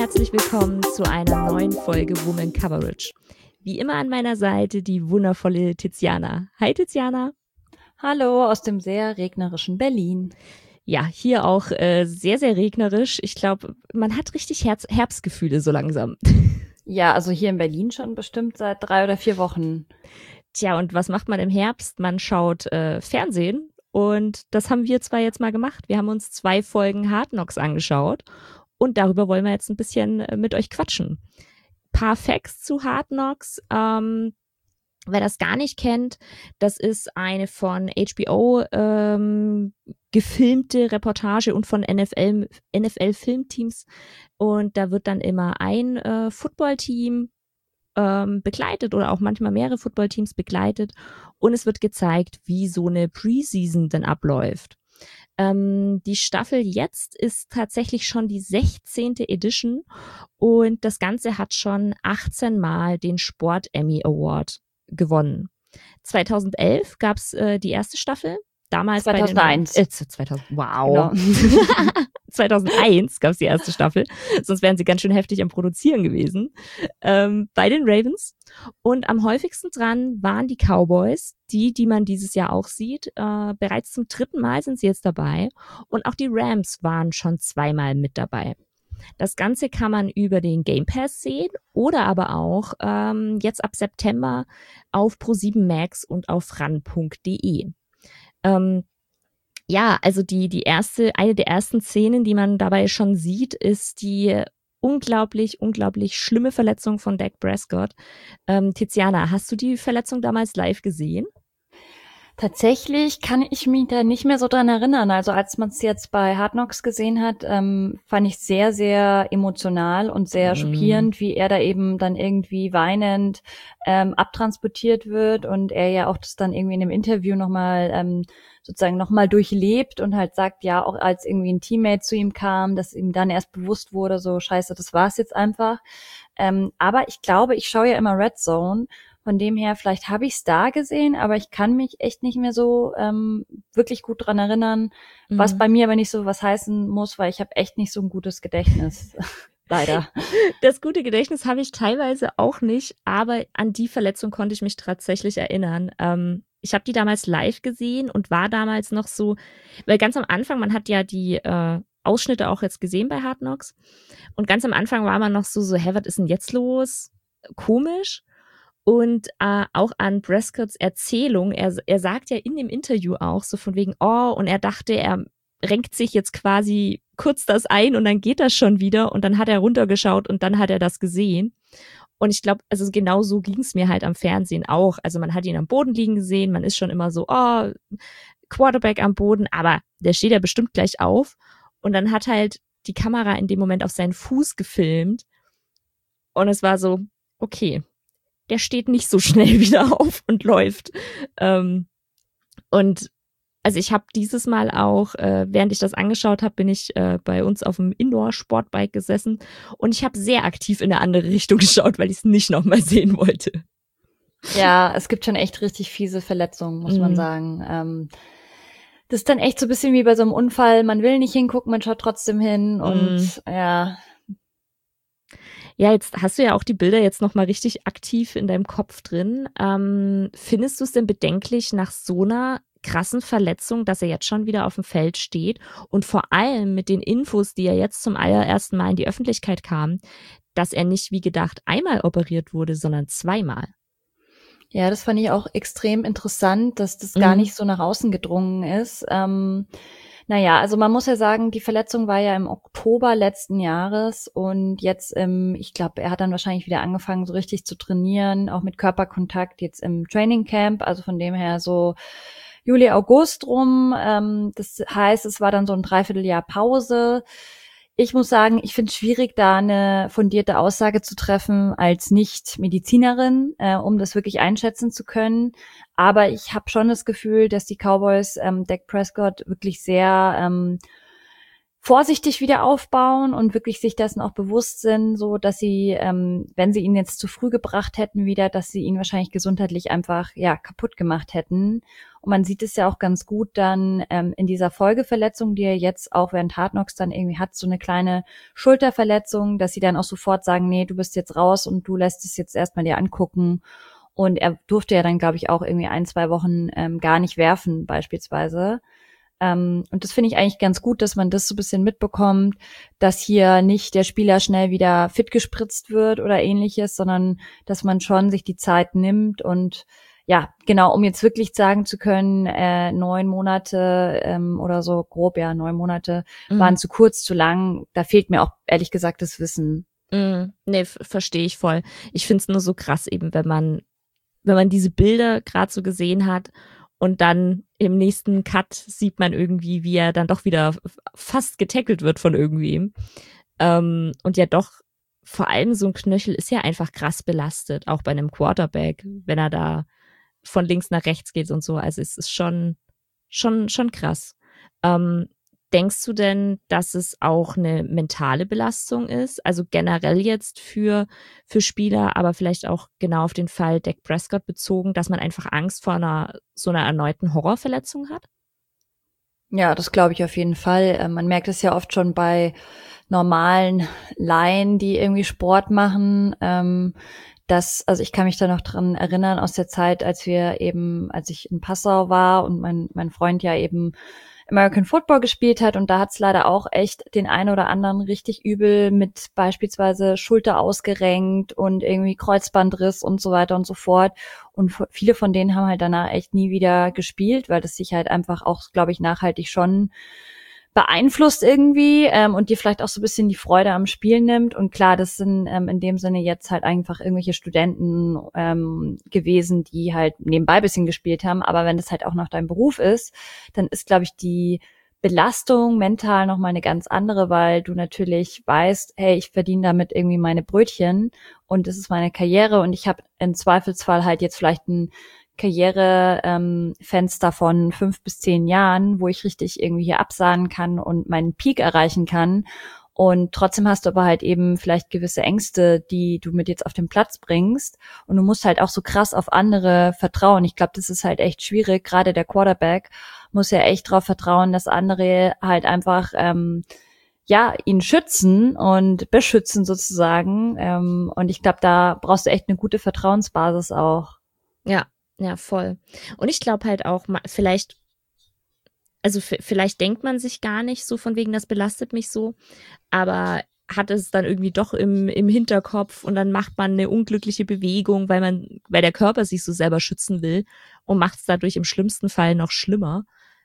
herzlich willkommen zu einer neuen Folge Woman Coverage. Wie immer an meiner Seite die wundervolle Tiziana. Hi Tiziana. Hallo aus dem sehr regnerischen Berlin. Ja, hier auch sehr, sehr regnerisch. Ich glaube, man hat richtig Herbstgefühle so langsam. Ja, also hier in Berlin schon bestimmt seit 3 oder 4 Wochen. Tja, und was macht man im Herbst? Man schaut Fernsehen und das haben wir zwar jetzt mal gemacht. Wir haben uns 2 Folgen Hard Knocks angeschaut und darüber wollen wir jetzt ein bisschen mit euch quatschen. Paar Facts zu Hard Knocks. Wer das gar nicht kennt, das ist eine von HBO gefilmte Reportage und von NFL-Filmteams. Und da wird dann immer ein Footballteam begleitet oder auch manchmal mehrere Footballteams begleitet. Und es wird gezeigt, wie so eine Preseason denn abläuft. Die Staffel jetzt ist tatsächlich schon die 16. Edition und das Ganze hat schon 18 Mal den Sport Emmy Award gewonnen. 2011 gab's die erste Staffel. Damals 2001. 2000, wow. Genau. 2001 gab's die erste Staffel. Sonst wären sie ganz schön heftig am Produzieren gewesen. Bei den Ravens. Und am häufigsten dran waren die Cowboys, die man dieses Jahr auch sieht. Bereits zum 3. Mal sind sie jetzt dabei. Und auch die Rams waren schon 2 Mal mit dabei. Das Ganze kann man über den Game Pass sehen oder aber auch jetzt ab September auf Pro7 Max und auf ran.de. Ja, also eine der ersten Szenen, die man dabei schon sieht, ist die unglaublich schlimme Verletzung von Dak Prescott. Tiziana, hast du die Verletzung damals live gesehen? Tatsächlich kann ich mich da nicht mehr so dran erinnern. Also als man es jetzt bei Hard Knocks gesehen hat, fand ich sehr, sehr emotional und sehr schockierend, wie er da eben dann irgendwie weinend abtransportiert wird und er ja auch das dann irgendwie in einem Interview nochmal sozusagen nochmal durchlebt und halt sagt, ja, auch als irgendwie ein Teammate zu ihm kam, dass ihm dann erst bewusst wurde, so scheiße, das war's jetzt einfach. Aber ich glaube, ich schaue ja immer Red Zone. Von dem her, vielleicht habe ich es da gesehen, aber ich kann mich echt nicht mehr so wirklich gut dran erinnern, was bei mir aber nicht so was heißen muss, weil ich habe echt nicht so ein gutes Gedächtnis. Leider. Das gute Gedächtnis habe ich teilweise auch nicht, aber an die Verletzung konnte ich mich tatsächlich erinnern. Ich habe die damals live gesehen und war damals noch so, weil ganz am Anfang, man hat ja die Ausschnitte auch jetzt gesehen bei Hard Knocks und ganz am Anfang war man noch so, hä, was ist denn jetzt los? Komisch. Und auch an Prescotts Erzählung, er sagt ja in dem Interview auch so von wegen, oh, und er dachte, er renkt sich jetzt quasi kurz das ein und dann geht das schon wieder und dann hat er runtergeschaut und dann hat er das gesehen. Und ich glaube, also genau so ging es mir halt am Fernsehen auch. Also man hat ihn am Boden liegen gesehen, man ist schon immer so, oh, Quarterback am Boden, aber der steht ja bestimmt gleich auf. Und dann hat halt die Kamera in dem Moment auf seinen Fuß gefilmt und es war so, okay, der steht nicht so schnell wieder auf und läuft. Und also ich habe dieses Mal auch, während ich das angeschaut habe, bin ich bei uns auf dem Indoor-Sportbike gesessen und ich habe sehr aktiv in eine andere Richtung geschaut, weil ich es nicht nochmal sehen wollte. Ja, es gibt schon echt richtig fiese Verletzungen, muss man sagen. Das ist dann echt so ein bisschen wie bei so einem Unfall. Man will nicht hingucken, man schaut trotzdem hin und ja. Ja, jetzt hast du ja auch die Bilder jetzt nochmal richtig aktiv in deinem Kopf drin. Findest du es denn bedenklich nach so einer krassen Verletzung, dass er jetzt schon wieder auf dem Feld steht und vor allem mit den Infos, die ja jetzt zum allerersten Mal in die Öffentlichkeit kamen, dass er nicht wie gedacht einmal operiert wurde, sondern 2-mal? Ja, das fand ich auch extrem interessant, dass das gar nicht so nach außen gedrungen ist. Naja, also man muss ja sagen, die Verletzung war ja im Oktober letzten Jahres und jetzt ich glaube, er hat dann wahrscheinlich wieder angefangen, so richtig zu trainieren, auch mit Körperkontakt jetzt im Training Camp, also von dem her so Juli, August rum. Das heißt, es war dann so ein Dreivierteljahr Pause. Ich muss sagen, ich finde es schwierig, da eine fundierte Aussage zu treffen als Nicht-Medizinerin, um das wirklich einschätzen zu können. Aber ich habe schon das Gefühl, dass die Cowboys Dak Prescott wirklich sehr vorsichtig wieder aufbauen und wirklich sich dessen auch bewusst sind, so dass sie, wenn sie ihn jetzt zu früh gebracht hätten wieder, dass sie ihn wahrscheinlich gesundheitlich einfach kaputt gemacht hätten. Und man sieht es ja auch ganz gut dann in dieser Folgeverletzung, die er jetzt auch während Hard Knocks dann irgendwie hat, so eine kleine Schulterverletzung, dass sie dann auch sofort sagen, nee, du bist jetzt raus und du lässt es jetzt erstmal dir angucken. Und er durfte ja dann, glaube ich, auch irgendwie 1-2 Wochen gar nicht werfen beispielsweise. Und das finde ich eigentlich ganz gut, dass man das so ein bisschen mitbekommt, dass hier nicht der Spieler schnell wieder fit gespritzt wird oder ähnliches, sondern dass man schon sich die Zeit nimmt und ja, genau, um jetzt wirklich sagen zu können, 9 Monate oder so grob, 9 Monate waren zu kurz, zu lang. Da fehlt mir auch ehrlich gesagt das Wissen. Nee, verstehe ich voll. Ich finde es nur so krass eben, wenn man diese Bilder gerade so gesehen hat und dann im nächsten Cut sieht man irgendwie, wie er dann doch wieder fast getackelt wird von irgendwem. Und ja doch, vor allem so ein Knöchel ist ja einfach krass belastet, auch bei einem Quarterback, wenn er da von links nach rechts geht und so. Also es ist schon krass. Denkst du denn, dass es auch eine mentale Belastung ist? Also generell jetzt für Spieler, aber vielleicht auch genau auf den Fall Dak Prescott bezogen, dass man einfach Angst vor so einer erneuten Horrorverletzung hat? Ja, das glaube ich auf jeden Fall. Man merkt es ja oft schon bei normalen Laien, die irgendwie Sport machen, also ich kann mich da noch dran erinnern aus der Zeit, als ich in Passau war und mein Freund ja eben American Football gespielt hat und da hat's leider auch echt den einen oder anderen richtig übel mit beispielsweise Schulter ausgerenkt und irgendwie Kreuzbandriss und so weiter und so fort. Und viele von denen haben halt danach echt nie wieder gespielt, weil das sich halt einfach auch, glaube ich, nachhaltig schon beeinflusst irgendwie und dir vielleicht auch so ein bisschen die Freude am Spiel nimmt. Und klar, das sind in dem Sinne jetzt halt einfach irgendwelche Studenten gewesen, die halt nebenbei ein bisschen gespielt haben. Aber wenn das halt auch noch dein Beruf ist, dann ist, glaube ich, die Belastung mental nochmal eine ganz andere, weil du natürlich weißt, hey, ich verdiene damit irgendwie meine Brötchen und das ist meine Karriere und ich habe im Zweifelsfall halt jetzt vielleicht ein Karrierefenster von 5 bis 10 Jahren, wo ich richtig irgendwie hier absahnen kann und meinen Peak erreichen kann. Und trotzdem hast du aber halt eben vielleicht gewisse Ängste, die du mit jetzt auf den Platz bringst. Und du musst halt auch so krass auf andere vertrauen. Ich glaube, das ist halt echt schwierig. Gerade der Quarterback muss ja echt darauf vertrauen, dass andere halt einfach ihn schützen und beschützen sozusagen. Und ich glaube, da brauchst du echt eine gute Vertrauensbasis auch. Ja, voll. Und ich glaube halt auch, vielleicht denkt man sich gar nicht so von wegen, das belastet mich so, aber hat es dann irgendwie doch im Hinterkopf und dann macht man eine unglückliche Bewegung, weil der Körper sich so selber schützen will und macht es dadurch im schlimmsten Fall noch schlimmer.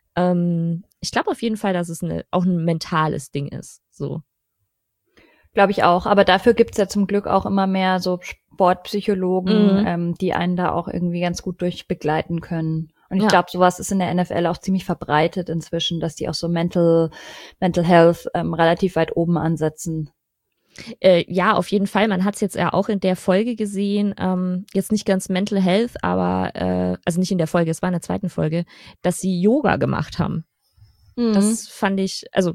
Ich glaube auf jeden Fall, dass es auch ein mentales Ding ist, so. Glaube ich auch. Aber dafür gibt's ja zum Glück auch immer mehr so Sportpsychologen, die einen da auch irgendwie ganz gut durchbegleiten können. Und ich glaube, sowas ist in der NFL auch ziemlich verbreitet inzwischen, dass die auch so Mental Health relativ weit oben ansetzen. Ja, auf jeden Fall. Man hat es jetzt ja auch in der Folge gesehen, jetzt nicht ganz Mental Health, aber also nicht in der Folge, es war in der zweiten Folge, dass sie Yoga gemacht haben. Das fand ich, also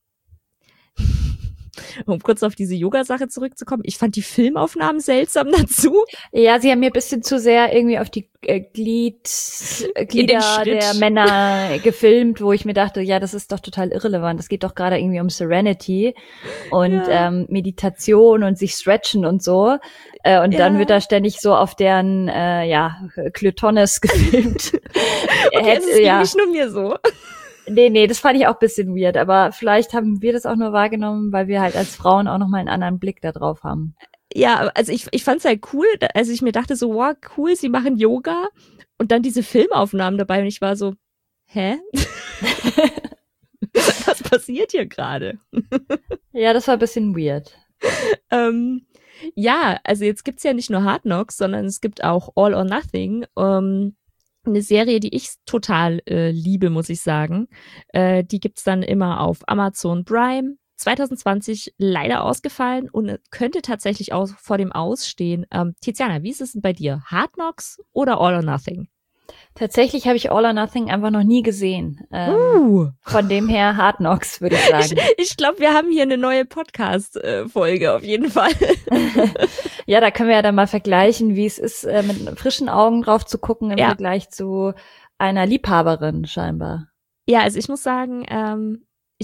um kurz auf diese Yoga-Sache zurückzukommen, ich fand die Filmaufnahmen seltsam dazu. Ja, sie haben mir ein bisschen zu sehr irgendwie auf die Glieder der Männer gefilmt, wo ich mir dachte, ja, das ist doch total irrelevant. Es geht doch gerade irgendwie um Serenity und Meditation und sich stretchen und so. Und dann wird da ständig so auf deren Klitonis gefilmt. Okay, das ist nicht nur mir so. Nee, das fand ich auch ein bisschen weird, aber vielleicht haben wir das auch nur wahrgenommen, weil wir halt als Frauen auch nochmal einen anderen Blick da drauf haben. Ja, also ich fand's halt cool, also ich mir dachte so, wow, cool, sie machen Yoga und dann diese Filmaufnahmen dabei und ich war so, hä? Was passiert hier gerade? Ja, das war ein bisschen weird. Ja, also jetzt gibt's ja nicht nur Hard Knocks, sondern es gibt auch All or Nothing, eine Serie, die ich total liebe, muss ich sagen. Die gibt's dann immer auf Amazon Prime. 2020 leider ausgefallen und könnte tatsächlich auch vor dem Ausstehen. Tiziana, wie ist es denn bei dir? Hard Knocks oder All or Nothing? Tatsächlich habe ich All or Nothing einfach noch nie gesehen. Von dem her Hard Knocks, würde ich sagen. Ich glaube, wir haben hier eine neue Podcast-Folge auf jeden Fall. Ja, da können wir ja dann mal vergleichen, wie es ist, mit frischen Augen drauf zu gucken im Vergleich zu einer Liebhaberin scheinbar. Ja, also ich muss sagen,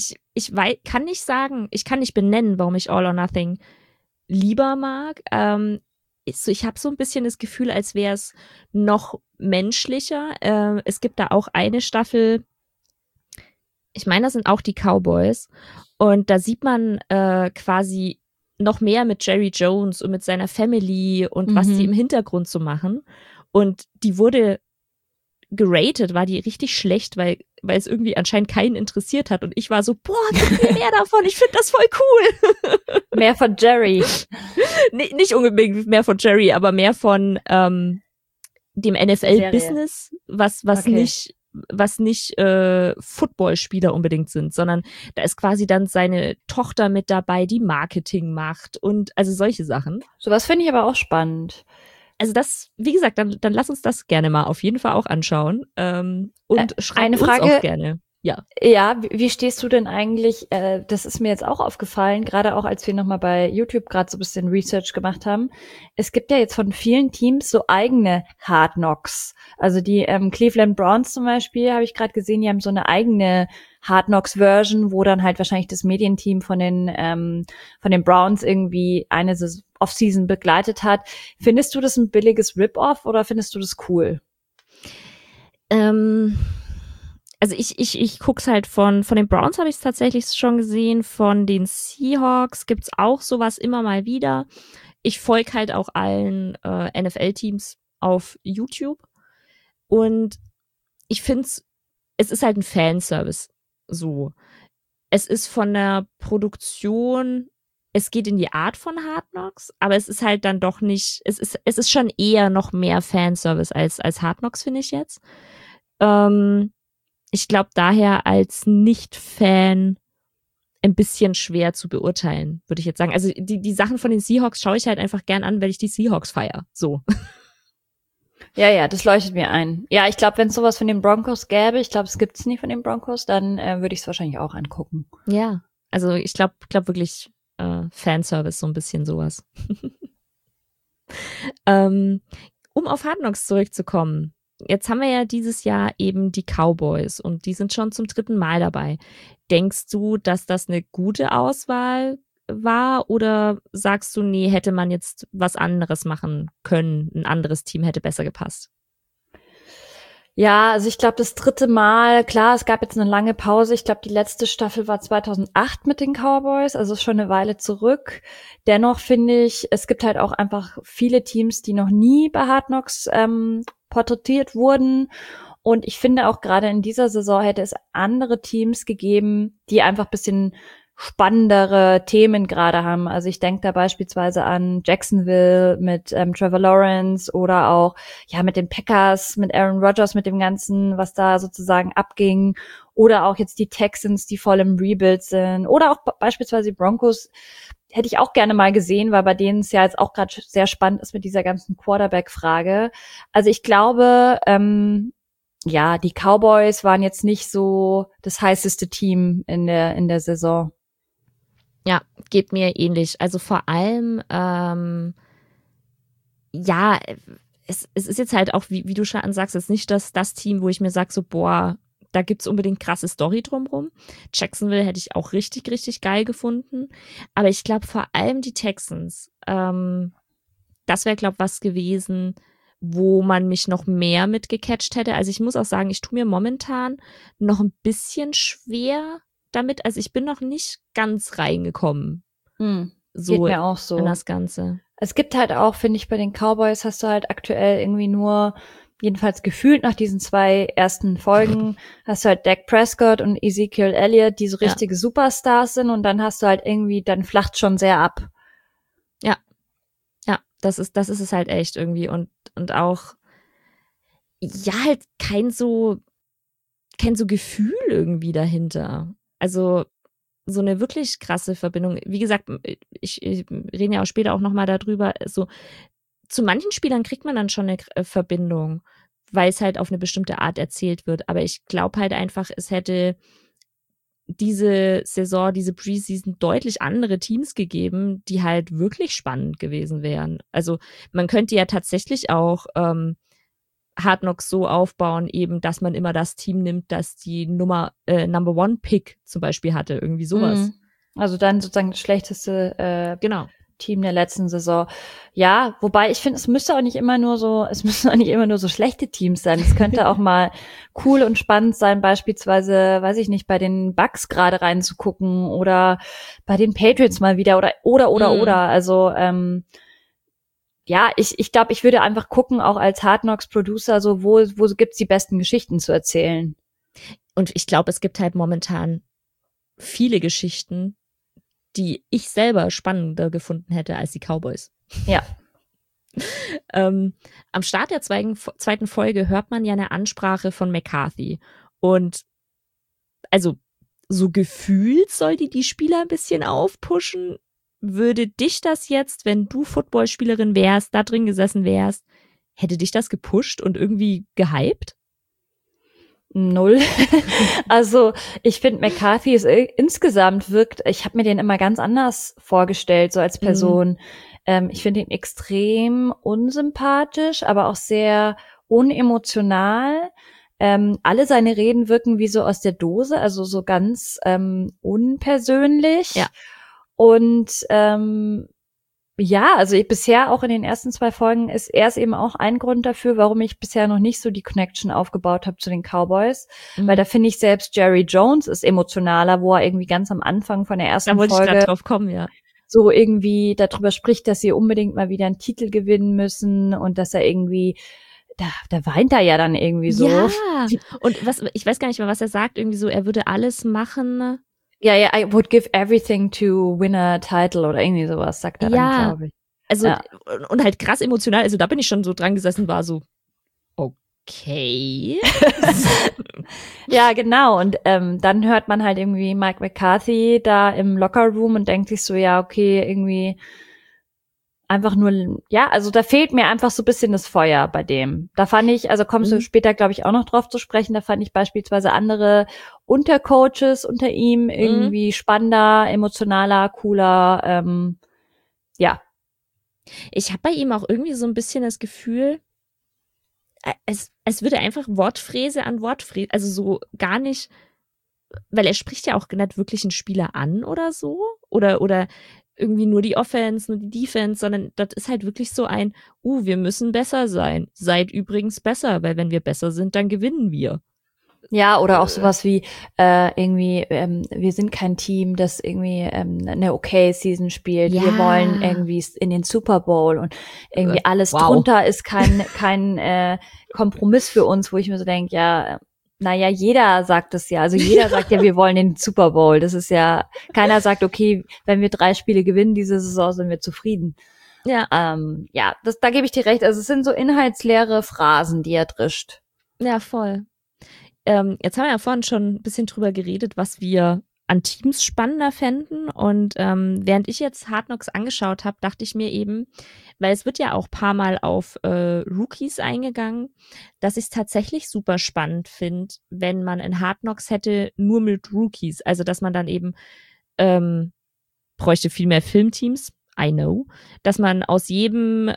ich kann nicht benennen, warum ich All or Nothing lieber mag. Ich habe so ein bisschen das Gefühl, als wäre es noch menschlicher. Es gibt da auch eine Staffel, ich meine, das sind auch die Cowboys. Und da sieht man quasi noch mehr mit Jerry Jones und mit seiner Family und was die im Hintergrund so machen. Und die wurde geratet, war die richtig schlecht, weil es irgendwie anscheinend keinen interessiert hat. Und ich war so, boah, gib mir mehr davon, ich finde das voll cool. Mehr von Jerry. Nicht unbedingt mehr von Jerry, aber mehr von dem NFL-Business, was nicht Footballspieler unbedingt sind, sondern da ist quasi dann seine Tochter mit dabei, die Marketing macht und also solche Sachen. Sowas finde ich aber auch spannend. Also das, wie gesagt, dann lass uns das gerne mal auf jeden Fall auch anschauen und schreib uns auch gerne. Ja, wie stehst du denn eigentlich, das ist mir jetzt auch aufgefallen, gerade auch als wir nochmal bei YouTube gerade so ein bisschen Research gemacht haben, es gibt ja jetzt von vielen Teams so eigene Hard Knocks. Also die Cleveland Browns zum Beispiel, habe ich gerade gesehen, die haben so eine eigene Hard Knocks Version, wo dann halt wahrscheinlich das Medienteam von den Browns irgendwie eine Offseason begleitet hat. Findest du das ein billiges Rip-Off oder findest du das cool? Also ich guck's halt von den Browns habe ich es tatsächlich schon gesehen, von den Seahawks gibt's auch sowas immer mal wieder. Ich folge halt auch allen NFL-Teams auf YouTube und ich find's, es ist halt ein Fanservice so. Es ist von der Produktion, es geht in die Art von Hard Knocks, aber es ist halt dann doch nicht, es ist schon eher noch mehr Fanservice als Hard Knocks, finde ich jetzt. Ich glaube daher als Nicht-Fan ein bisschen schwer zu beurteilen, würde ich jetzt sagen. Also die Sachen von den Seahawks schaue ich halt einfach gern an, weil ich die Seahawks feiere. So. Ja, das leuchtet mir ein. Ja, ich glaube, wenn es sowas von den Broncos gäbe, ich glaube, es gibt's nie von den Broncos, dann würde ich es wahrscheinlich auch angucken. Ja, also ich glaube wirklich Fanservice, so ein bisschen sowas. Um auf Hard Knocks zurückzukommen. Jetzt haben wir ja dieses Jahr eben die Cowboys und die sind schon zum 3. Mal dabei. Denkst du, dass das eine gute Auswahl war oder sagst du, nee, hätte man jetzt was anderes machen können, ein anderes Team hätte besser gepasst? Ja, also ich glaube, das 3. Mal, klar, es gab jetzt eine lange Pause. Ich glaube, die letzte Staffel war 2008 mit den Cowboys, also ist schon eine Weile zurück. Dennoch finde ich, es gibt halt auch einfach viele Teams, die noch nie bei Hard Knocks porträtiert wurden. Und ich finde auch gerade in dieser Saison hätte es andere Teams gegeben, die einfach ein bisschen spannendere Themen gerade haben. Also ich denke da beispielsweise an Jacksonville mit Trevor Lawrence oder auch ja mit den Packers, mit Aaron Rodgers, mit dem Ganzen, was da sozusagen abging. Oder auch jetzt die Texans, die voll im Rebuild sind. Oder auch beispielsweise die Broncos hätte ich auch gerne mal gesehen, weil bei denen es ja jetzt auch gerade sehr spannend ist mit dieser ganzen Quarterback-Frage. Also ich glaube, ja, die Cowboys waren jetzt nicht so das heißeste Team in der Saison. Ja, geht mir ähnlich. Also vor allem, ja, es ist jetzt halt auch, wie du schon sagst, es ist nicht das Team, wo ich mir sage, so, boah, da gibt's unbedingt krasse Story drumrum. Jacksonville hätte ich auch richtig, richtig geil gefunden. Aber ich glaube vor allem die Texans, das wäre, glaube ich, was gewesen, wo man mich noch mehr mit gecatcht hätte. Also ich muss auch sagen, ich tue mir momentan noch ein bisschen schwer damit. Also ich bin noch nicht ganz reingekommen. Geht mir auch so. In das Ganze. Es gibt halt auch, finde ich, bei den Cowboys hast du halt aktuell irgendwie nur, jedenfalls gefühlt nach diesen 2 ersten Folgen, hast du halt Dak Prescott und Ezekiel Elliott, die so richtige Superstars sind und dann hast du halt irgendwie, dann flacht schon sehr ab. Ja, das ist es halt echt irgendwie und auch, ja, halt kein so Gefühl irgendwie dahinter. Also so eine wirklich krasse Verbindung. Wie gesagt, ich rede ja auch später auch nochmal darüber, so zu manchen Spielern kriegt man dann schon eine Verbindung, weil es halt auf eine bestimmte Art erzählt wird. Aber ich glaube halt einfach, es hätte diese Saison, diese Preseason deutlich andere Teams gegeben, die halt wirklich spannend gewesen wären. Also man könnte ja tatsächlich auch Hard Knocks so aufbauen, eben, dass man immer das Team nimmt, das die Number One Pick zum Beispiel hatte, irgendwie sowas. Also dann sozusagen das schlechteste Genau. Team der letzten Saison. Ja, wobei ich finde, es müssen auch nicht immer nur so schlechte Teams sein. Es könnte auch mal cool und spannend sein, beispielsweise, weiß ich nicht, bei den Bucks gerade reinzugucken oder bei den Patriots mal wieder oder. Also ja, ich glaube, ich würde einfach gucken, auch als Hard Knocks Producer, so wo gibt's die besten Geschichten zu erzählen. Und ich glaube, es gibt halt momentan viele Geschichten, die ich selber spannender gefunden hätte als die Cowboys. Ja. Am Start der zweiten Folge hört man ja eine Ansprache von McCarthy. Und also so gefühlt soll die Spieler ein bisschen aufpushen. Würde dich das jetzt, wenn du Footballspielerin wärst, da drin gesessen wärst, hätte dich das gepusht und irgendwie gehypt? 0. Also ich finde, McCarthy ist insgesamt ich habe mir den immer ganz anders vorgestellt, so als Person. Ich finde ihn extrem unsympathisch, aber auch sehr unemotional. Alle seine Reden wirken wie so aus der Dose, also so ganz unpersönlich. Ja. Und ja, also bisher auch in den ersten 2 Folgen ist er eben auch ein Grund dafür, warum ich bisher noch nicht so die Connection aufgebaut habe zu den Cowboys. Weil da finde ich selbst Jerry Jones ist emotionaler, wo er irgendwie ganz am Anfang von der ersten Folge da wollte ich gerade drauf kommen, ja. So irgendwie darüber spricht, dass sie unbedingt mal wieder einen Titel gewinnen müssen und dass er irgendwie da weint er ja dann irgendwie so. Ja, und ich weiß gar nicht mehr, was er sagt, irgendwie so, er würde alles machen. Ja, I would give everything to win a title oder irgendwie sowas, sagt er dann, glaube ich. Also, ja. Und halt krass emotional, also da bin ich schon so dran gesessen, war so, okay. Ja, genau, und dann hört man halt irgendwie Mike McCarthy da im Lockerroom und denkt sich so, ja, okay, irgendwie einfach nur, ja, also da fehlt mir einfach so ein bisschen das Feuer bei dem. Da fand ich, also kommst du später, glaube ich, auch noch drauf zu sprechen, da fand ich beispielsweise andere Untercoaches unter ihm irgendwie spannender, emotionaler, cooler, ja. Ich habe bei ihm auch irgendwie so ein bisschen das Gefühl, es würde einfach Wortfräse an Wortfräse, also so gar nicht, weil er spricht ja auch nicht wirklich einen Spieler an oder so, oder irgendwie nur die Offense, nur die Defense, sondern das ist halt wirklich so ein, wir müssen besser sein. Seid übrigens besser, weil wenn wir besser sind, dann gewinnen wir. Ja, oder auch sowas wie irgendwie, wir sind kein Team, das irgendwie eine Okay-Season spielt. Ja. Wir wollen irgendwie in den Super Bowl und irgendwie alles drunter ist kein Kompromiss für uns, wo ich mir so denke, ja, naja, jeder sagt das ja. Also jeder sagt ja, wir wollen den Super Bowl. Das ist ja, keiner sagt, okay, wenn wir 3 Spiele gewinnen diese Saison, sind wir zufrieden. Ja. Ja, da gebe ich dir recht. Also es sind so inhaltsleere Phrasen, die er drischt. Ja, voll. Jetzt haben wir ja vorhin schon ein bisschen drüber geredet, was wir an Teams spannender fänden. Und während ich jetzt Hard Knocks angeschaut habe, dachte ich mir eben, weil es wird ja auch ein paar Mal auf Rookies eingegangen, dass ich es tatsächlich super spannend finde, wenn man in Hard Knocks hätte nur mit Rookies. Also dass man dann eben bräuchte viel mehr Filmteams, I know, dass man aus jedem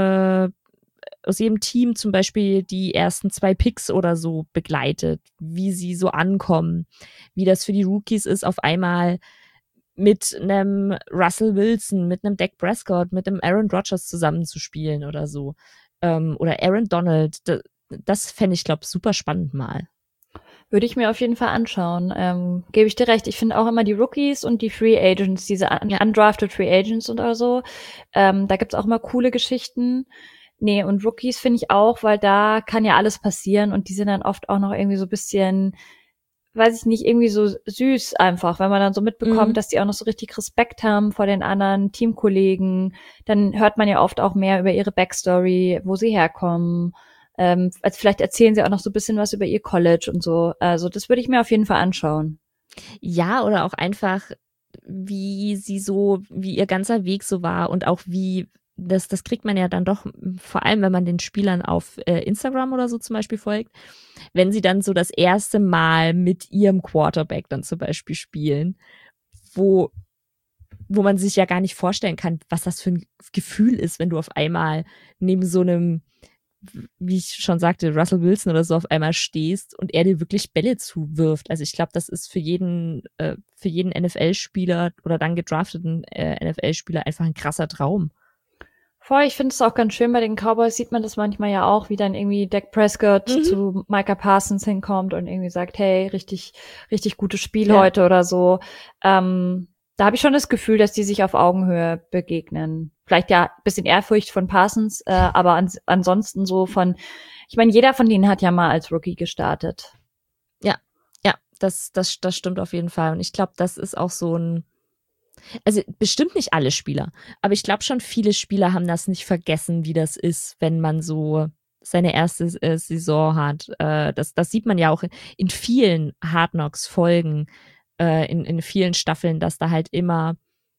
Team zum Beispiel die ersten 2 Picks oder so begleitet, wie sie so ankommen, wie das für die Rookies ist, auf einmal mit einem Russell Wilson, mit einem Dak Prescott, mit einem Aaron Rodgers zusammenzuspielen oder so. Oder Aaron Donald. Das fände ich, glaube ich, super spannend mal. Würde ich mir auf jeden Fall anschauen. Gebe ich dir recht. Ich finde auch immer die Rookies und die Free Agents, diese undrafted Free Agents oder so. Da gibt's auch mal coole Geschichten. Nee, und Rookies finde ich auch, weil da kann ja alles passieren und die sind dann oft auch noch irgendwie so ein bisschen, weiß ich nicht, irgendwie so süß einfach, wenn man dann so mitbekommt, dass die auch noch so richtig Respekt haben vor den anderen Teamkollegen, dann hört man ja oft auch mehr über ihre Backstory, wo sie herkommen. Also vielleicht erzählen sie auch noch so ein bisschen was über ihr College und so. Also das würde ich mir auf jeden Fall anschauen. Ja, oder auch einfach, wie ihr ganzer Weg so war und auch wie das kriegt man ja dann doch, vor allem wenn man den Spielern auf Instagram oder so zum Beispiel folgt, wenn sie dann so das erste Mal mit ihrem Quarterback dann zum Beispiel spielen, wo man sich ja gar nicht vorstellen kann, was das für ein Gefühl ist, wenn du auf einmal neben so einem, wie ich schon sagte, Russell Wilson oder so auf einmal stehst und er dir wirklich Bälle zuwirft. Also ich glaube, das ist für jeden NFL-Spieler oder dann gedrafteten NFL-Spieler einfach ein krasser Traum. Voll, ich finde es auch ganz schön, bei den Cowboys sieht man das manchmal ja auch, wie dann irgendwie Dak Prescott zu Micah Parsons hinkommt und irgendwie sagt, hey, richtig, richtig gutes Spiel heute oder so. Da habe ich schon das Gefühl, dass die sich auf Augenhöhe begegnen. Vielleicht ja ein bisschen Ehrfurcht von Parsons, aber ansonsten so ich meine, jeder von denen hat ja mal als Rookie gestartet. Ja, das stimmt auf jeden Fall. Und ich glaube, das ist auch so also bestimmt nicht alle Spieler, aber ich glaube schon, viele Spieler haben das nicht vergessen, wie das ist, wenn man so seine erste Saison hat. Das sieht man ja auch in vielen Hard Knocks Folgen, in vielen Staffeln, dass da halt immer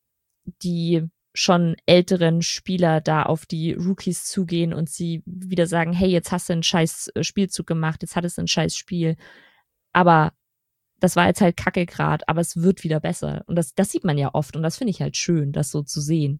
die schon älteren Spieler da auf die Rookies zugehen und sie wieder sagen, hey, jetzt hast du einen scheiß Spielzug gemacht, jetzt hattest du ein scheiß Spiel, aber das war jetzt halt kacke grad, aber es wird wieder besser. Und das sieht man ja oft und das finde ich halt schön, das so zu sehen.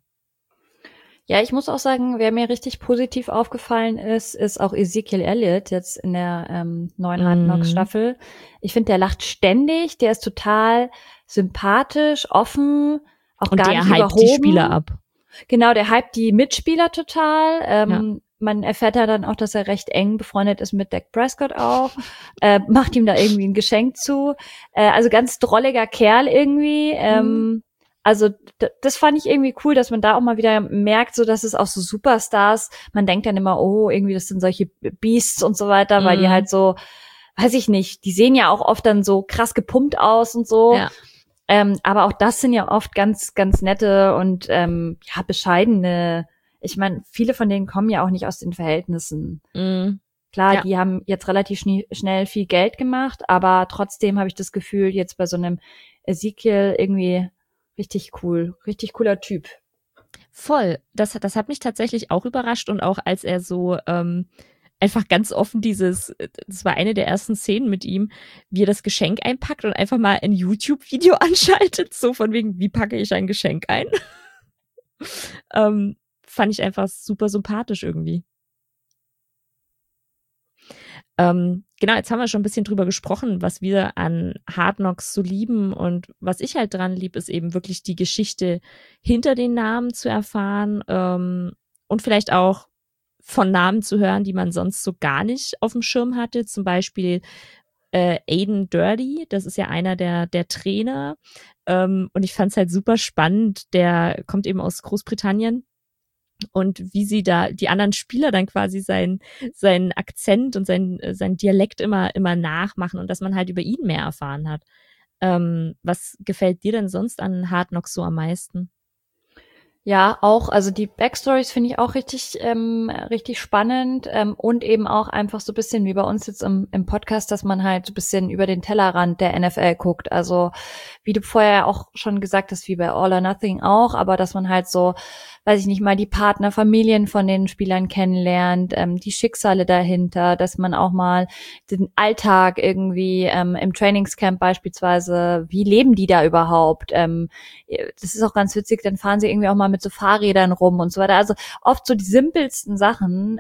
Ja, ich muss auch sagen, wer mir richtig positiv aufgefallen ist auch Ezekiel Elliott jetzt in der neuen Hard Knocks Staffel. Ich finde, der lacht ständig, der ist total sympathisch, offen, auch und gar nicht überhoben. Und der hypt die Spieler ab. Genau, der hypt die Mitspieler total. Man erfährt ja dann auch, dass er recht eng befreundet ist mit Dak Prescott auch. Macht ihm da irgendwie ein Geschenk zu. Also ganz drolliger Kerl irgendwie. Also das fand ich irgendwie cool, dass man da auch mal wieder merkt, so dass es auch so Superstars, man denkt dann immer, oh, irgendwie das sind solche Beasts und so weiter, weil die halt so, weiß ich nicht, die sehen ja auch oft dann so krass gepumpt aus und so. Ja. Aber auch das sind ja oft ganz, ganz nette und bescheidene. Ich meine, viele von denen kommen ja auch nicht aus den Verhältnissen. Klar, die haben jetzt relativ schnell viel Geld gemacht, aber trotzdem habe ich das Gefühl, jetzt bei so einem Ezekiel irgendwie richtig cool, richtig cooler Typ. Voll. Das hat mich tatsächlich auch überrascht und auch als er so einfach ganz offen das war eine der ersten Szenen mit ihm, wie er das Geschenk einpackt und einfach mal ein YouTube-Video anschaltet, so von wegen, wie packe ich ein Geschenk ein? Fand ich einfach super sympathisch irgendwie. Genau, jetzt haben wir schon ein bisschen drüber gesprochen, was wir an Hard Knocks so lieben und was ich halt dran lieb, ist eben wirklich die Geschichte hinter den Namen zu erfahren und vielleicht auch von Namen zu hören, die man sonst so gar nicht auf dem Schirm hatte. Zum Beispiel Aiden Dirty, das ist ja einer der Trainer und ich fand es halt super spannend, der kommt eben aus Großbritannien. Und wie sie da die anderen Spieler dann quasi seinen Akzent und sein Dialekt immer nachmachen und dass man halt über ihn mehr erfahren hat. Was gefällt dir denn sonst an Hard Knocks so am meisten? Ja, auch, also die Backstories finde ich auch richtig spannend und eben auch einfach so ein bisschen wie bei uns jetzt im Podcast, dass man halt so ein bisschen über den Tellerrand der NFL guckt. Also wie du vorher auch schon gesagt hast, wie bei All or Nothing auch, aber dass man halt so, weiß ich nicht, mal die Partner, Familien von den Spielern kennenlernt, die Schicksale dahinter, dass man auch mal den Alltag irgendwie im Trainingscamp beispielsweise, wie leben die da überhaupt? Das ist auch ganz witzig, dann fahren sie irgendwie auch mal mit so Fahrrädern rum und so weiter. Also oft so die simpelsten Sachen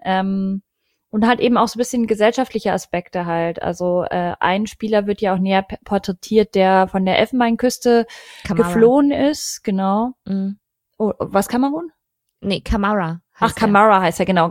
und halt eben auch so ein bisschen gesellschaftliche Aspekte halt. Also ein Spieler wird ja auch näher porträtiert, der von der Elfenbeinküste geflohen ist. Genau. Oh, was, Kamerun? Nee, Kamara. Ach, Kamara heißt er, genau.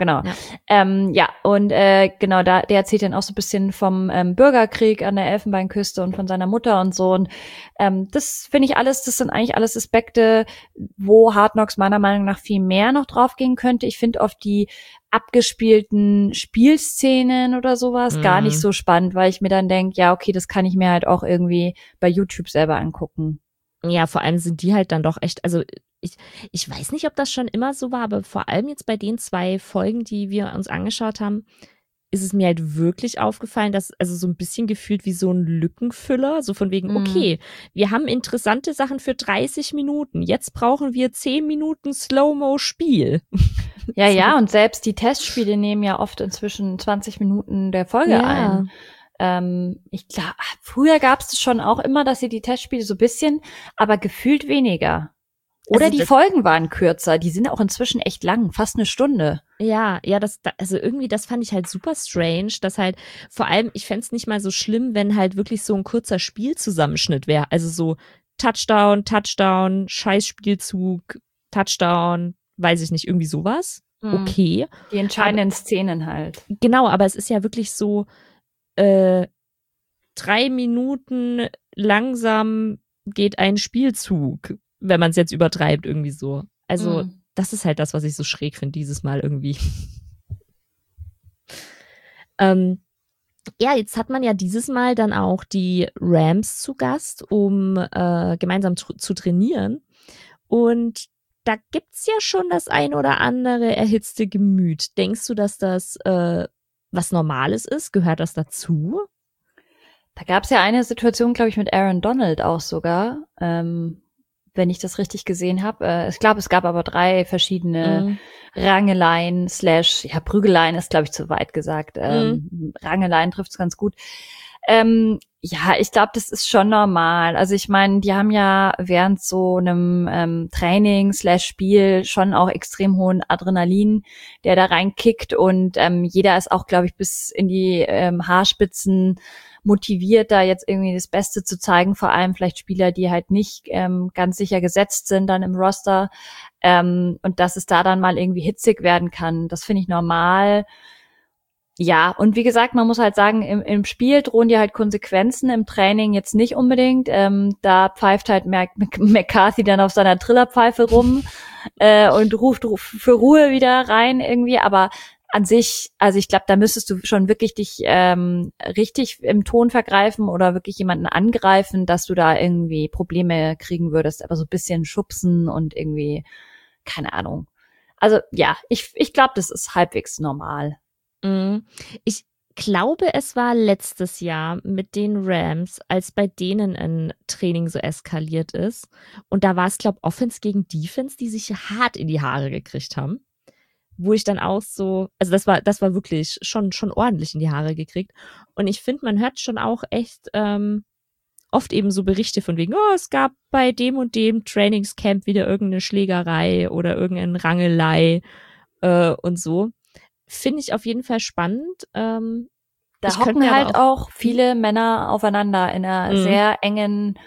Ja, und genau, der erzählt dann auch so ein bisschen vom Bürgerkrieg an der Elfenbeinküste und von seiner Mutter und so. Und das finde ich das sind eigentlich alles Aspekte, wo Hard Knocks meiner Meinung nach viel mehr noch draufgehen könnte. Ich finde oft die abgespielten Spielszenen oder sowas gar nicht so spannend, weil ich mir dann denke, ja, okay, das kann ich mir halt auch irgendwie bei YouTube selber angucken. Ja, vor allem sind die halt dann doch echt, also ich weiß nicht, ob das schon immer so war, aber vor allem jetzt bei den 2 Folgen, die wir uns angeschaut haben, ist es mir halt wirklich aufgefallen, dass also so ein bisschen gefühlt wie so ein Lückenfüller, so von wegen, okay, wir haben interessante Sachen für 30 Minuten, jetzt brauchen wir 10 Minuten Slow-Mo-Spiel. Ja, So. ja, und selbst die Testspiele nehmen ja oft inzwischen 20 Minuten der Folge ein. Ich glaube, früher gab es schon auch immer, dass sie die Testspiele so ein bisschen, aber gefühlt weniger. Oder Also die Folgen waren kürzer, die sind auch inzwischen echt lang, fast eine Stunde. ja, also irgendwie, das fand ich halt super strange, dass halt, vor allem, ich fänd's nicht mal so schlimm, wenn halt wirklich so ein kurzer Spielzusammenschnitt wäre. Also so Touchdown, Touchdown, Scheißspielzug, Touchdown, weiß ich nicht, irgendwie sowas. Okay. Die entscheidenden Szenen halt. Genau, aber es ist ja wirklich so, 3 Minuten langsam geht ein Spielzug, wenn man es jetzt übertreibt, irgendwie so. Also, das ist halt das, was ich so schräg finde, dieses Mal irgendwie. Ja, jetzt hat man ja dieses Mal dann auch die Rams zu Gast, um gemeinsam zu trainieren. Und da gibt's ja schon das ein oder andere erhitzte Gemüt. Denkst du, dass das was Normales ist? Gehört das dazu? Da gab es ja eine Situation, glaube ich, mit Aaron Donald auch sogar, wenn ich das richtig gesehen habe. Ich glaube, es gab aber 3 verschiedene Rangeleien / ja, Prügeleien ist, glaube ich, zu weit gesagt. Rangeleien trifft es ganz gut. Ja, ich glaube, das ist schon normal. Also ich meine, die haben ja während so einem Training / Spiel schon auch extrem hohen Adrenalin, der da reinkickt und jeder ist auch, glaube ich, bis in die Haarspitzen motiviert, da jetzt irgendwie das Beste zu zeigen, vor allem vielleicht Spieler, die halt nicht ganz sicher gesetzt sind dann im Roster, und dass es da dann mal irgendwie hitzig werden kann, das finde ich normal. Ja, und wie gesagt, man muss halt sagen, im Spiel drohen dir halt Konsequenzen, im Training jetzt nicht unbedingt. Da pfeift halt McCarthy dann auf seiner Trillerpfeife rum und ruft für Ruhe wieder rein irgendwie, aber an sich, also ich glaube, da müsstest du schon wirklich dich richtig im Ton vergreifen oder wirklich jemanden angreifen, dass du da irgendwie Probleme kriegen würdest, aber so ein bisschen schubsen und irgendwie, keine Ahnung. Also ja, ich glaube, das ist halbwegs normal. Ich glaube, es war letztes Jahr mit den Rams, als bei denen ein Training so eskaliert ist. Und da war es, glaube ich, Offense gegen Defense, die sich hart in die Haare gekriegt haben. Wo ich dann auch so, also das war wirklich schon ordentlich in die Haare gekriegt. Und ich finde, man hört schon auch echt oft eben so Berichte von wegen, oh, es gab bei dem und dem Trainingscamp wieder irgendeine Schlägerei oder irgendeine Rangelei und so. Finde ich auf jeden Fall spannend. Da hocken halt auch viele Männer aufeinander in einer sehr engen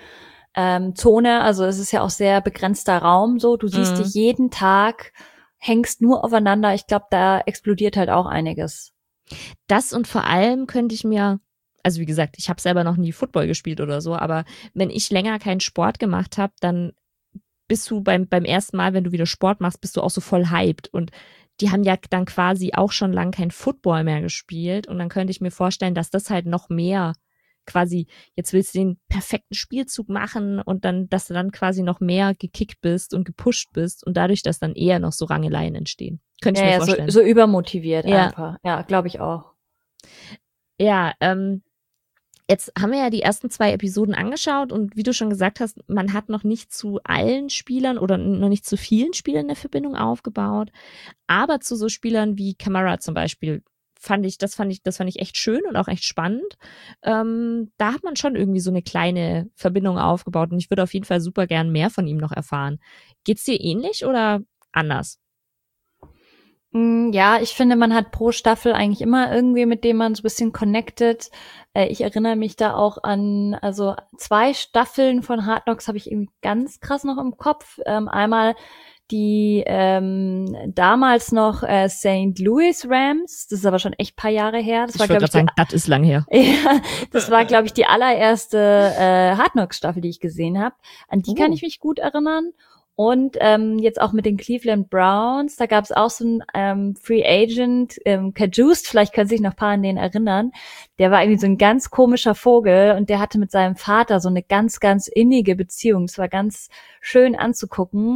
Zone. Also es ist ja auch sehr begrenzter Raum so. Du siehst dich jeden Tag, hängst nur aufeinander. Ich glaube, da explodiert halt auch einiges. Das und vor allem könnte ich mir, also wie gesagt, ich habe selber noch nie Football gespielt oder so, aber wenn ich länger keinen Sport gemacht habe, dann bist du beim ersten Mal, wenn du wieder Sport machst, bist du auch so voll hyped. Und die haben ja dann quasi auch schon lang kein Football mehr gespielt. Und dann könnte ich mir vorstellen, dass das halt noch mehr quasi, jetzt willst du den perfekten Spielzug machen und dann, dass du dann quasi noch mehr gekickt bist und gepusht bist und dadurch, dass dann eher noch so Rangeleien entstehen. Könnte ich mir vorstellen. So übermotiviert einfach. Ja, glaube ich auch. Ja, jetzt haben wir ja die ersten 2 Episoden angeschaut und wie du schon gesagt hast, man hat noch nicht zu allen Spielern oder noch nicht zu vielen Spielern eine Verbindung aufgebaut. Aber zu so Spielern wie Kamara zum Beispiel fand ich echt schön und auch echt spannend. Da hat man schon irgendwie so eine kleine Verbindung aufgebaut und ich würde auf jeden Fall super gern mehr von ihm noch erfahren. Geht's dir ähnlich oder anders? Ja, ich finde, man hat pro Staffel eigentlich immer irgendwie, mit dem man so ein bisschen connected. Ich erinnere mich da auch an, also 2 Staffeln von Hard Knocks habe ich irgendwie ganz krass noch im Kopf. Einmal die damals noch St. Louis Rams, das ist aber schon echt paar Jahre her. Das ich würde gerade sagen, das ist lang her. Ja, das war, glaube ich, die allererste Hard Knocks Staffel, die ich gesehen habe. An die kann ich mich gut erinnern. Und jetzt auch mit den Cleveland Browns, da gab es auch so einen Free Agent, Kajust, vielleicht können sich noch ein paar an den erinnern. Der war irgendwie so ein ganz komischer Vogel und der hatte mit seinem Vater so eine ganz, ganz innige Beziehung. Es war ganz schön anzugucken.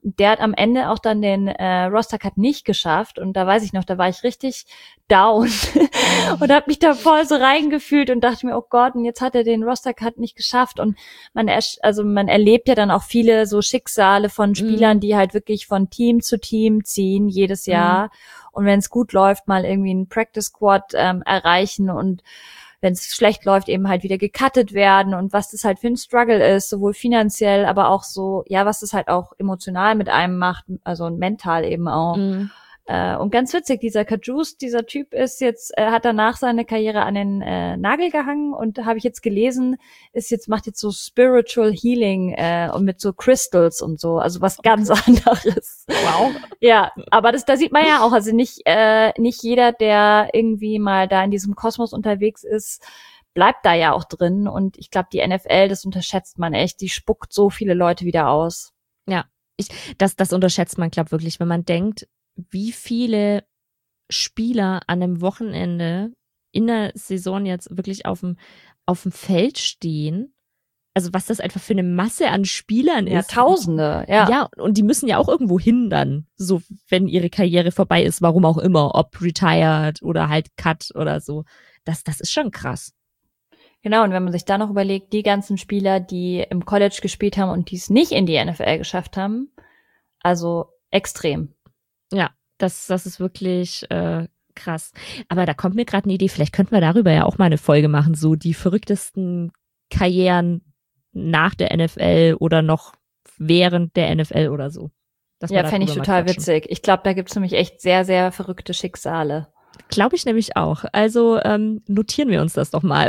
Der hat am Ende auch dann den Roster-Cut nicht geschafft und da weiß ich noch, da war ich richtig down und habe mich da voll so reingefühlt und dachte mir, oh Gott, und jetzt hat er den Roster-Cut nicht geschafft und man erlebt ja dann auch viele so Schicksale von Spielern, die halt wirklich von Team zu Team ziehen, jedes Jahr und wenn es gut läuft, mal irgendwie einen Practice-Squad erreichen und wenn es schlecht läuft, eben halt wieder gecuttet werden und was das halt für ein Struggle ist, sowohl finanziell, aber auch so, ja, was das halt auch emotional mit einem macht, also mental eben auch. Und ganz witzig, dieser Kajus, dieser Typ ist jetzt, hat danach seine Karriere an den Nagel gehangen und habe ich jetzt gelesen, macht jetzt so Spiritual Healing und mit so Crystals und so, also was ganz anderes. Wow. Ja, aber da sieht man ja auch, also nicht jeder, der irgendwie mal da in diesem Kosmos unterwegs ist, bleibt da ja auch drin und ich glaube, die NFL, das unterschätzt man echt, die spuckt so viele Leute wieder aus. Ja, das unterschätzt man, glaube ich, wirklich, wenn man denkt, wie viele Spieler an einem Wochenende in der Saison jetzt wirklich auf dem Feld stehen. Also was das einfach für eine Masse an Spielern ist. Ja, Tausende, ja. Ja, und die müssen ja auch irgendwo hindern, so wenn ihre Karriere vorbei ist, warum auch immer, ob retired oder halt cut oder so. Das ist schon krass. Genau, und wenn man sich da noch überlegt, die ganzen Spieler, die im College gespielt haben und die es nicht in die NFL geschafft haben, also extrem. Ja, das ist wirklich krass. Aber da kommt mir gerade eine Idee, vielleicht könnten wir darüber ja auch mal eine Folge machen, so die verrücktesten Karrieren nach der NFL oder noch während der NFL oder so. Ja, fände ich total witzig. Ich glaube, da gibt's nämlich echt sehr, sehr verrückte Schicksale. Glaube ich nämlich auch. Also notieren wir uns das doch mal.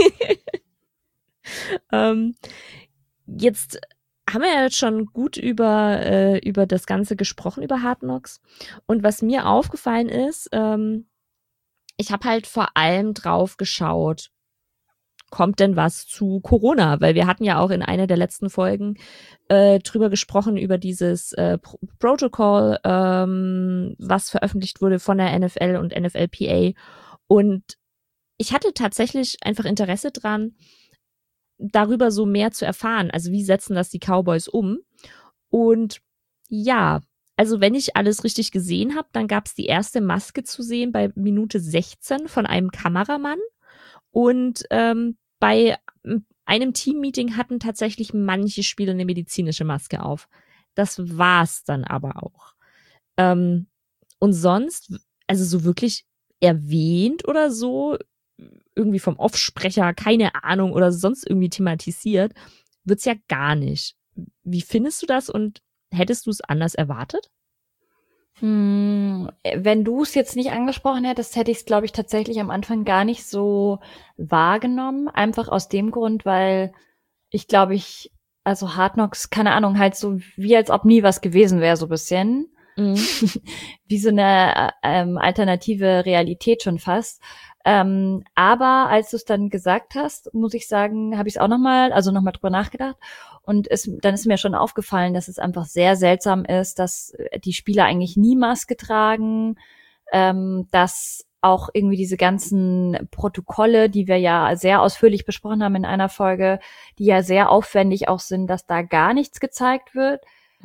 Jetzt haben wir ja jetzt schon gut über das Ganze gesprochen, über Hard Knocks. Und was mir aufgefallen ist, ich habe halt vor allem drauf geschaut, kommt denn was zu Corona? Weil wir hatten ja auch in einer der letzten Folgen drüber gesprochen, über dieses Protocol, was veröffentlicht wurde von der NFL und NFLPA. Und ich hatte tatsächlich einfach Interesse dran, darüber so mehr zu erfahren. Also wie setzen das die Cowboys um? Und ja, also wenn ich alles richtig gesehen habe, dann gab es die erste Maske zu sehen bei Minute 16 von einem Kameramann. Und bei einem Teammeeting hatten tatsächlich manche Spieler eine medizinische Maske auf. Das war's dann aber auch. Und sonst, also so wirklich erwähnt oder so, irgendwie vom Offsprecher, keine Ahnung, oder sonst irgendwie thematisiert, wird's ja gar nicht. Wie findest du das und hättest du es anders erwartet? Wenn du es jetzt nicht angesprochen hättest, hätte ich es, glaube ich, tatsächlich am Anfang gar nicht so wahrgenommen. Einfach aus dem Grund, weil ich glaube, also Hard Knocks, keine Ahnung, halt so wie als ob nie was gewesen wäre, so ein bisschen. Wie so eine alternative Realität schon fast. Aber als du es dann gesagt hast, muss ich sagen, habe ich es auch nochmal drüber nachgedacht. Und dann ist mir schon aufgefallen, dass es einfach sehr seltsam ist, dass die Spieler eigentlich nie Maske tragen, dass auch irgendwie diese ganzen Protokolle, die wir ja sehr ausführlich besprochen haben in einer Folge, die ja sehr aufwendig auch sind, dass da gar nichts gezeigt wird.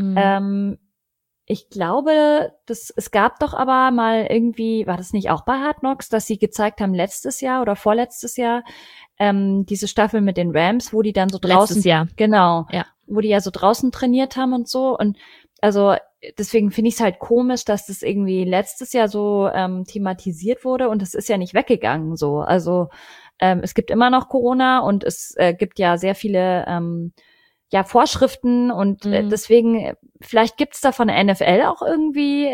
Ich glaube, es gab doch aber mal irgendwie, war das nicht auch bei Hard Knocks, dass sie gezeigt haben letztes Jahr oder vorletztes Jahr, diese Staffel mit den Rams, wo die dann so draußen, letztes Jahr. Genau, ja, wo die ja so draußen trainiert haben und so. Und also deswegen finde ich es halt komisch, dass das irgendwie letztes Jahr so thematisiert wurde und es ist ja nicht weggegangen so. Also es gibt immer noch Corona und es gibt ja sehr viele Vorschriften und deswegen, vielleicht gibt's da von der NFL auch irgendwie,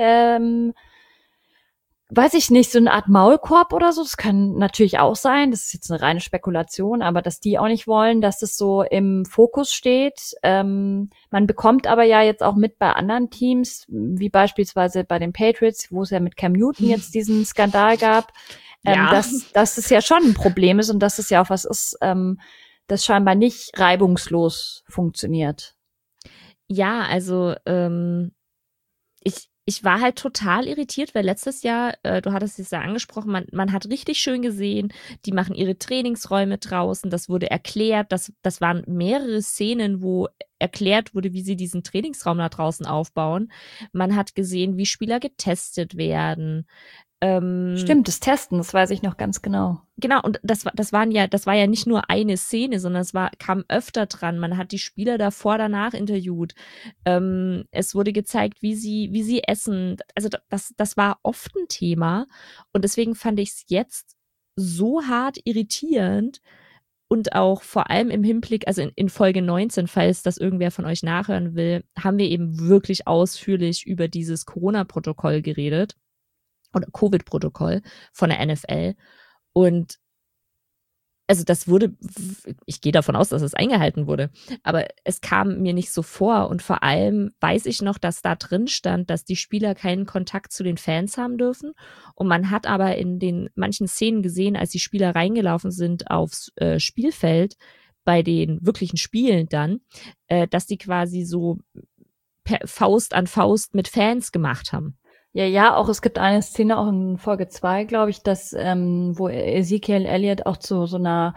weiß ich nicht, so eine Art Maulkorb oder so. Das kann natürlich auch sein. Das ist jetzt eine reine Spekulation, aber dass die auch nicht wollen, dass das so im Fokus steht. Man bekommt aber ja jetzt auch mit bei anderen Teams, wie beispielsweise bei den Patriots, wo es ja mit Cam Newton jetzt diesen Skandal gab, dass es ja schon ein Problem ist und dass es ja auch was ist, das scheinbar nicht reibungslos funktioniert. Ja, also ich war halt total irritiert, weil letztes Jahr, du hattest es ja angesprochen, man hat richtig schön gesehen, die machen ihre Trainingsräume draußen, das wurde erklärt, das waren mehrere Szenen, wo erklärt wurde, wie sie diesen Trainingsraum da draußen aufbauen. Man hat gesehen, wie Spieler getestet werden. Stimmt, das Testen, das weiß ich noch ganz genau. Genau, und das war ja nicht nur eine Szene, sondern kam öfter dran. Man hat die Spieler davor, danach interviewt. Es wurde gezeigt, wie sie essen. Also das war oft ein Thema. Und deswegen fand ich es jetzt so hart irritierend und auch vor allem im Hinblick, also in Folge 19, falls das irgendwer von euch nachhören will, haben wir eben wirklich ausführlich über dieses Corona-Protokoll geredet oder Covid-Protokoll von der NFL. Und also ich gehe davon aus, dass es eingehalten wurde, aber es kam mir nicht so vor und vor allem weiß ich noch, dass da drin stand, dass die Spieler keinen Kontakt zu den Fans haben dürfen und man hat aber in den manchen Szenen gesehen, als die Spieler reingelaufen sind aufs Spielfeld, bei den wirklichen Spielen dann, dass die quasi so Faust an Faust mit Fans gemacht haben. Ja, auch es gibt eine Szene auch in Folge 2, glaube ich, dass wo Ezekiel Elliott auch zu so einer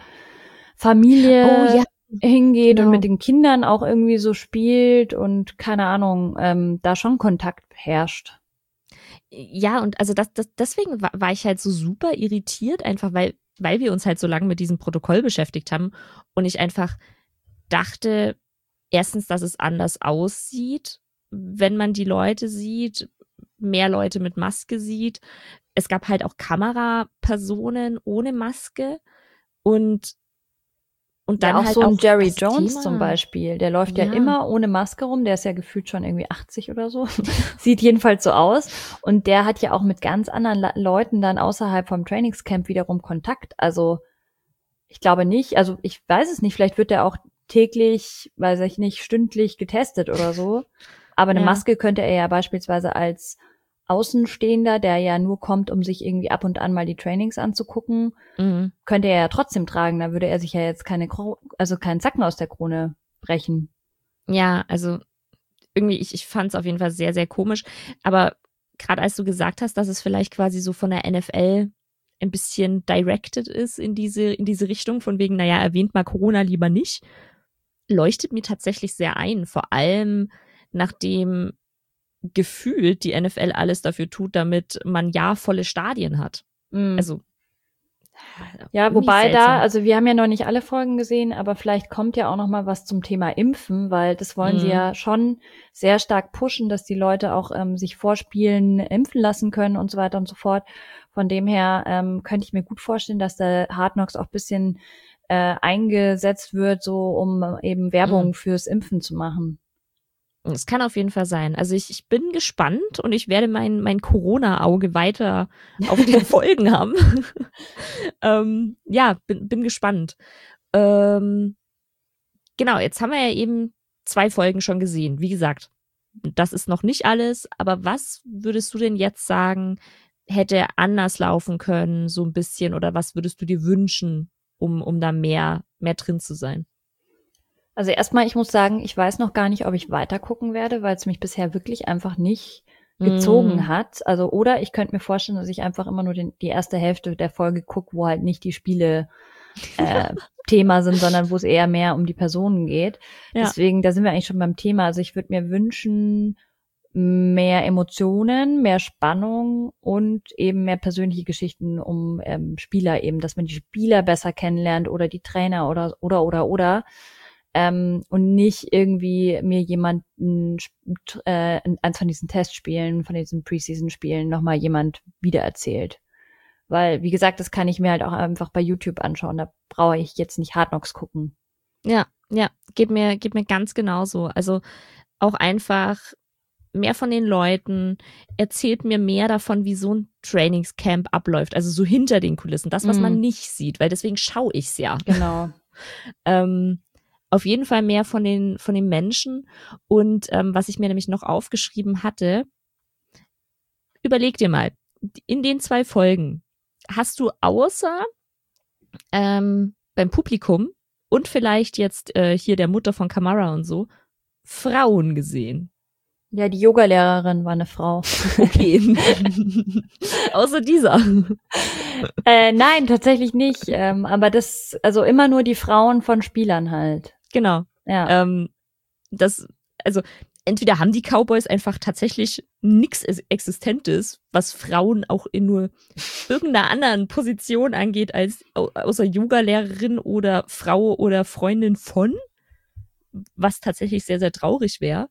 Familie hingeht und mit den Kindern auch irgendwie so spielt und keine Ahnung, da schon Kontakt herrscht. Ja, und also deswegen war ich halt so super irritiert, einfach weil wir uns halt so lange mit diesem Protokoll beschäftigt haben und ich einfach dachte, erstens, dass es anders aussieht, wenn man die Leute sieht, mehr Leute mit Maske sieht. Es gab halt auch Kamerapersonen ohne Maske und dann ja, auch halt so ein auch Jerry das Jones Thema. zum Beispiel, der läuft ja immer ohne Maske rum, der ist ja gefühlt schon irgendwie 80 oder so, sieht jedenfalls so aus und der hat ja auch mit ganz anderen Leuten dann außerhalb vom Trainingscamp wiederum Kontakt, also ich glaube nicht, also ich weiß es nicht, vielleicht wird der auch täglich, weiß ich nicht, stündlich getestet oder so, aber eine Maske könnte er ja beispielsweise als Außenstehender, der ja nur kommt, um sich irgendwie ab und an mal die Trainings anzugucken, könnte er ja trotzdem tragen. Da würde er sich ja jetzt keinen Zacken aus der Krone brechen. Ja, also irgendwie, ich fand es auf jeden Fall sehr, sehr komisch. Aber gerade als du gesagt hast, dass es vielleicht quasi so von der NFL ein bisschen directed ist in diese Richtung, von wegen, naja, erwähnt mal Corona lieber nicht, leuchtet mir tatsächlich sehr ein. Vor allem, nachdem gefühlt die NFL alles dafür tut, damit man ja volle Stadien hat. Also ja, wobei seltsam. Also wir haben ja noch nicht alle Folgen gesehen, aber vielleicht kommt ja auch noch mal was zum Thema Impfen, weil das wollen sie ja schon sehr stark pushen, dass die Leute auch sich vor Spielen impfen lassen können und so weiter und so fort. Von dem her könnte ich mir gut vorstellen, dass der Hard Knocks auch ein bisschen eingesetzt wird, so um eben Werbung fürs Impfen zu machen. Es kann auf jeden Fall sein. Also ich bin gespannt und ich werde mein Corona-Auge weiter auf den Folgen haben. Ja, bin gespannt. Genau, jetzt haben wir ja eben 2 Folgen schon gesehen. Wie gesagt, das ist noch nicht alles, aber was würdest du denn jetzt sagen, hätte anders laufen können, so ein bisschen, oder was würdest du dir wünschen, um da mehr drin zu sein? Also erstmal, ich muss sagen, ich weiß noch gar nicht, ob ich weiter gucken werde, weil es mich bisher wirklich einfach nicht gezogen hat. Also, oder ich könnte mir vorstellen, dass ich einfach immer nur die erste Hälfte der Folge gucke, wo halt nicht die Spiele Thema sind, sondern wo es eher mehr um die Personen geht. Ja. Deswegen, da sind wir eigentlich schon beim Thema. Also ich würde mir wünschen, mehr Emotionen, mehr Spannung und eben mehr persönliche Geschichten um Spieler eben, dass man die Spieler besser kennenlernt oder die Trainer oder. Und nicht irgendwie mir jemanden eins von diesen Testspielen, von diesen Preseason-Spielen nochmal jemand wiedererzählt. Weil, wie gesagt, das kann ich mir halt auch einfach bei YouTube anschauen. Da brauche ich jetzt nicht Hard Knocks gucken. Ja, geht mir ganz genauso. Also auch einfach mehr von den Leuten, erzählt mir mehr davon, wie so ein Trainingscamp abläuft. Also so hinter den Kulissen, das, was man nicht sieht, weil deswegen schaue ich's ja. Genau. Auf jeden Fall mehr von den Menschen. Und was ich mir nämlich noch aufgeschrieben hatte, überleg dir mal, in den 2 Folgen hast du außer beim Publikum und vielleicht jetzt hier der Mutter von Kamara und so, Frauen gesehen. Ja, die Yogalehrerin war eine Frau. Okay. Außer dieser. Nein, tatsächlich nicht. Aber also immer nur die Frauen von Spielern halt. Genau. Ja. Also entweder haben die Cowboys einfach tatsächlich nichts Existentes, was Frauen auch in nur irgendeiner anderen Position angeht, als außer Yoga-Lehrerin oder Frau oder Freundin von, was tatsächlich sehr, sehr traurig wäre.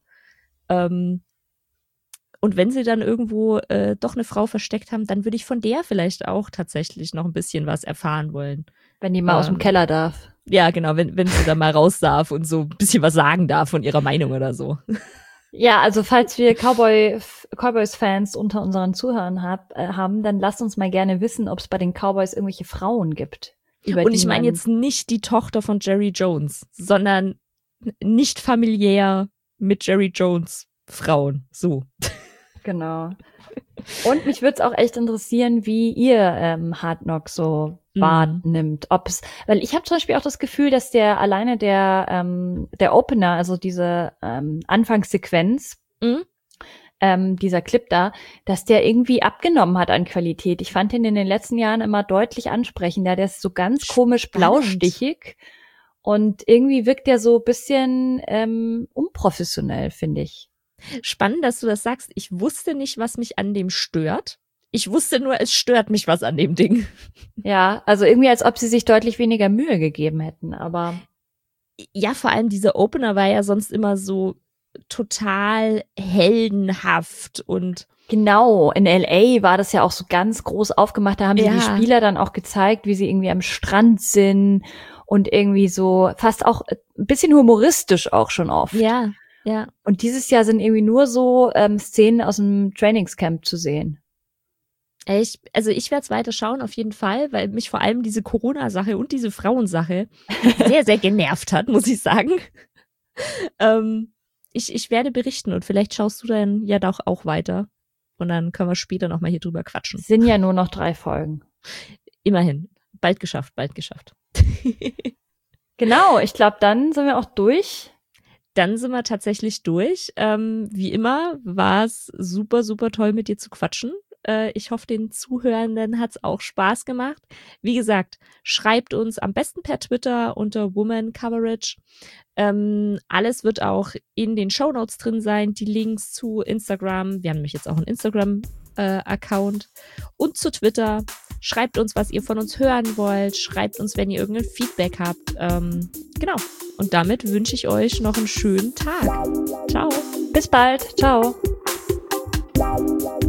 Und wenn sie dann irgendwo doch eine Frau versteckt haben, dann würde ich von der vielleicht auch tatsächlich noch ein bisschen was erfahren wollen. Wenn die mal aus dem Keller darf. Ja, genau, wenn sie da mal raus darf und so ein bisschen was sagen darf von ihrer Meinung oder so. Ja, also falls wir Cowboys-Fans unter unseren Zuhörern haben, dann lasst uns mal gerne wissen, ob es bei den Cowboys irgendwelche Frauen gibt. Und ich meine jetzt nicht die Tochter von Jerry Jones, sondern nicht familiär mit Jerry Jones Frauen. So. Genau. Und mich würde es auch echt interessieren, wie ihr Hard Knocks so wahrnimmt. Weil ich habe zum Beispiel auch das Gefühl, dass der Opener, also diese Anfangssequenz, dieser Clip da, dass der irgendwie abgenommen hat an Qualität. Ich fand ihn in den letzten Jahren immer deutlich ansprechender. Der ist so ganz komisch blaustichig und irgendwie wirkt der so ein bisschen unprofessionell, finde ich. Spannend, dass du das sagst. Ich wusste nicht, was mich an dem stört. Ich wusste nur, es stört mich was an dem Ding. Ja, also irgendwie, als ob sie sich deutlich weniger Mühe gegeben hätten, aber. Ja, vor allem dieser Opener war ja sonst immer so total heldenhaft und. Genau, in LA war das ja auch so ganz groß aufgemacht. Da haben sie die Spieler dann auch gezeigt, wie sie irgendwie am Strand sind und irgendwie so fast auch ein bisschen humoristisch auch schon oft. Ja. Ja. Und dieses Jahr sind irgendwie nur so Szenen aus dem Trainingscamp zu sehen. Ich werde es weiter schauen, auf jeden Fall, weil mich vor allem diese Corona-Sache und diese Frauensache sehr, sehr genervt hat, muss ich sagen. Ich werde berichten und vielleicht schaust du dann ja doch auch weiter. Und dann können wir später nochmal hier drüber quatschen. Es sind ja nur noch 3 Folgen. Immerhin. Bald geschafft. Genau, ich glaube, dann sind wir auch durch. Dann sind wir tatsächlich durch. Wie immer war es super, super toll, mit dir zu quatschen. Ich hoffe, den Zuhörenden hat es auch Spaß gemacht. Wie gesagt, schreibt uns am besten per Twitter unter Woman Coverage. Alles wird auch in den Shownotes drin sein, die Links zu Instagram. Wir haben nämlich jetzt auch einen Instagram-Account und zu Twitter. Schreibt uns, was ihr von uns hören wollt. Schreibt uns, wenn ihr irgendein Feedback habt. Genau. Und damit wünsche ich euch noch einen schönen Tag. Ciao. Bis bald. Ciao.